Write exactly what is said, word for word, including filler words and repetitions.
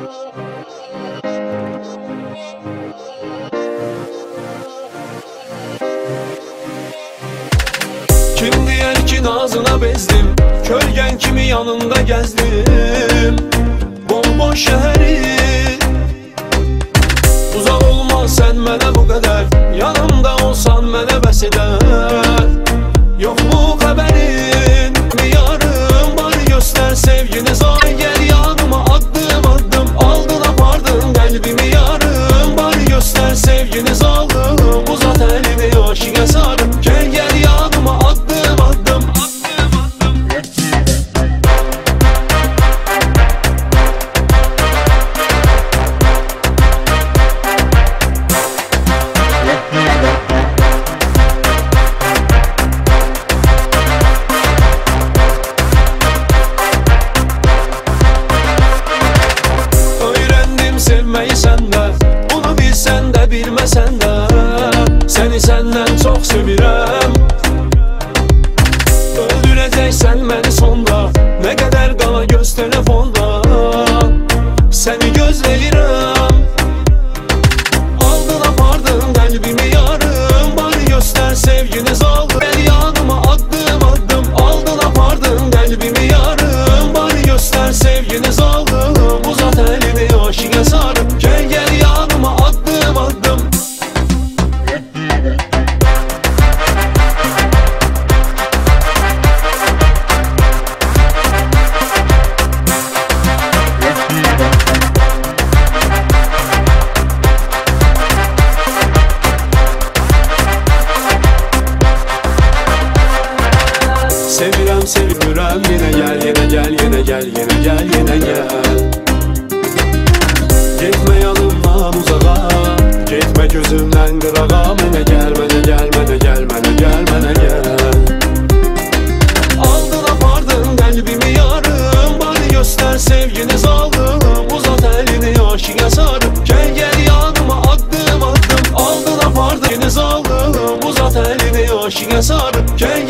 Kim diyer ki nazına bezdim, kölgen kimi yanında gezdim. Bomboş şehri uzak olmaz sen mənə bu qədər, yanımda olsan mənə bəs edər. Yok mu xəbərin, mi yarım var göstər sevgini zay. Gel yanıma addım addım, aldın apardın qəlbimi yarım var göstər sevgini zalım. Uzat elini aşığa sarım, gel gel yanıma addım addım, addım addım. Sevmeyi senden, bunu bilsen de bilmesen de, seni senden çok sevirəm. Öldüreceksen beni sonda, ne kadar qala göz telefonda, seni gözləyirəm. Aldın apardın qəlbimi yarım, bari göster sevgini zalım. Gel yanıma addım addım, aldın apardın qəlbimi yarım, bari göster sevgini zalım. Uzat elini aşığa sarıp, gel gel yanıma addım addım. Sevirəm sevirəm, yine gel yine gel yine gel yine gel yine gel. Gitme yanımdan uzağa, gitme gözümden qırağa. Mənə gel mənə gel mənə gel mənə gel mənə gel. Aldın apardın qəlbimi yarım, bari göster sevgini zalım. Uzat elini aşığa sarıp, gel gel yanıma addım addım. Aldın apardın zalım, uzat elini aşığa sarıp, gel